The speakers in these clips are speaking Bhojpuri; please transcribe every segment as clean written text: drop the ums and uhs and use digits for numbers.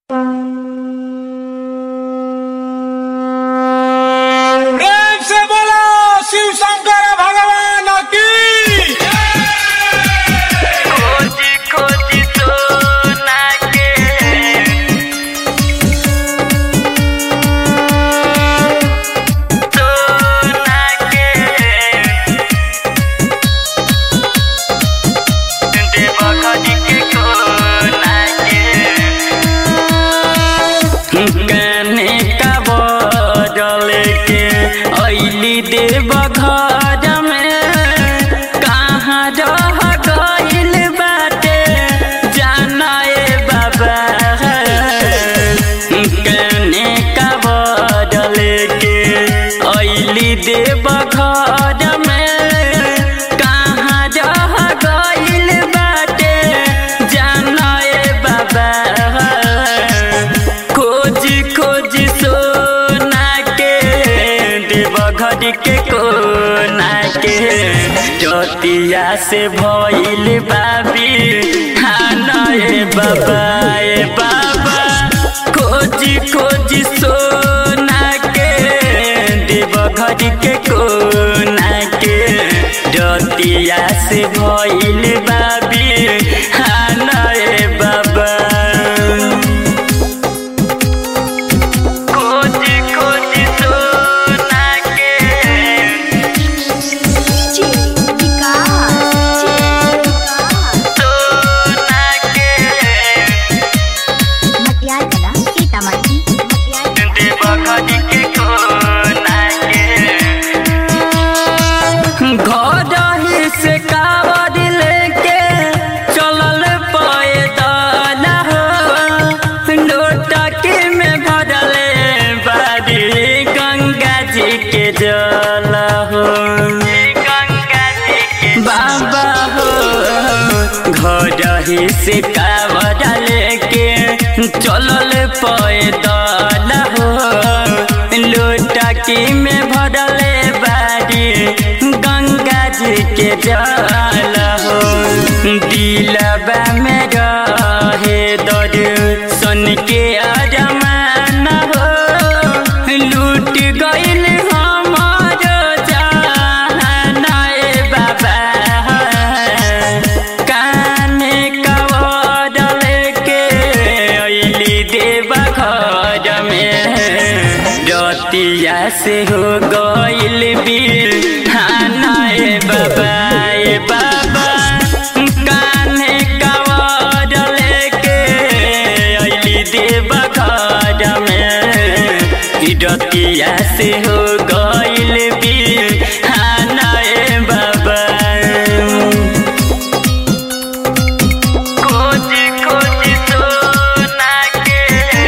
प्रेम से बोलो शिव शंकर भगवान की। खोजी खोजी सोना के देवघड़ी के कोना के काने का बदल के अइली देवघर में कहाँ रह गइल बाटे जाना ए बाबा। काने का बदल के अइली देवघर में कहाँ रह गइल बाटे जाना ए बाबा। खोजी खोजी सोना के देवघड़ी के कोना के चतिया से भइल बाबी खाना ए बाबा ए बाबा। खोजी खोजी सोना के देवघड़ी के कोना के चतिया से भइल बाबी खाना ए बाबा। खोजी खोजी सोना के सोना के देवघड़ी के कोना के घर ही से कावड़ लेके चलल पैदल हो लोटकी में भरले बारी गंगा जी के जल हो। गंगा जी के बाबा हो घर ही से कावड़ लेके चलल पैदल हो लोटकी में भरले बारी गंगा जी के जल हो। दिलबा में रहे दर्शन के अरमान हो लूट गइल हमार जान ए बाबा। काने कवड़ लेके अइली देवघर में रतिया से हो गइल बिहाना ए बाबा ए बाबा। काने कवड़ लेके अइली देवघर में रतिया से हो गइल बिहाना ए बाबा। खोजी खोजी सोना के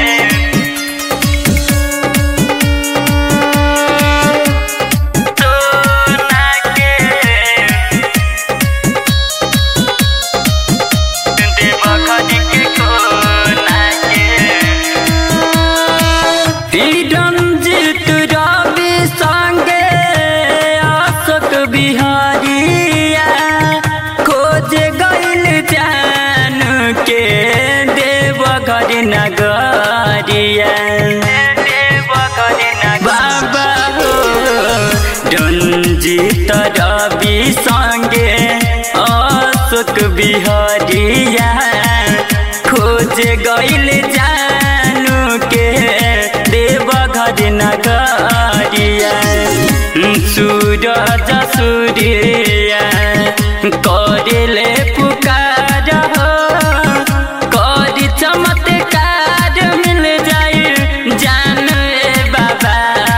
सोना के देवघड़ी के कोना के रंजित रवि संगे अशोक बिहारिया खोज गइल जान के देवघड़ी नगरिया। बाबा हो रंजित रवि संगे अशोक बिहारिया खोज गइल जानू के देवघड़ी नगरिया। सूरज सूर्या करेले पुकार हो करी चमत्कार मिल जाई जान ए बाबा।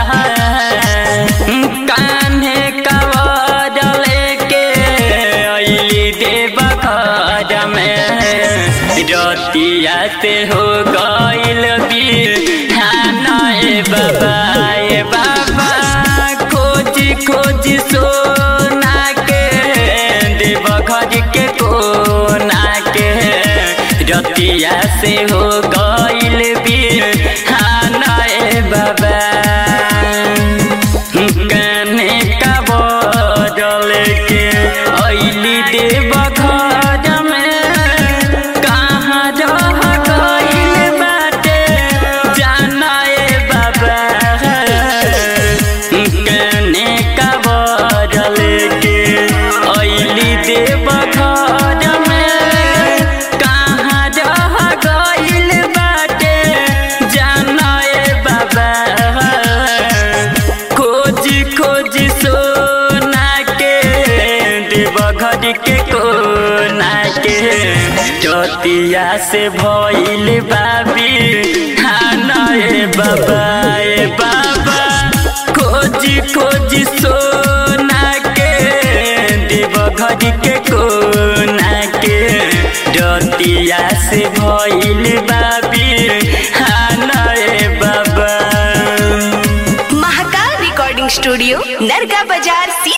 कान्हे कवड़ लेके अइली देवघर में रतिया से हो गइल बिहाना ए बाबा ए बाबा। खोजी खोजी सोना के देवघड़ी के कोना के रतिया से हो गइल बिहाना ए बाबा। काने का बदल के अइली देवघर में कहाँ रह गइल बाटे के चतिया से भइल बाबी खाना ए बाबा खोजी खोजी सोना के देव घर के कोना के चतिया से भइल बाबी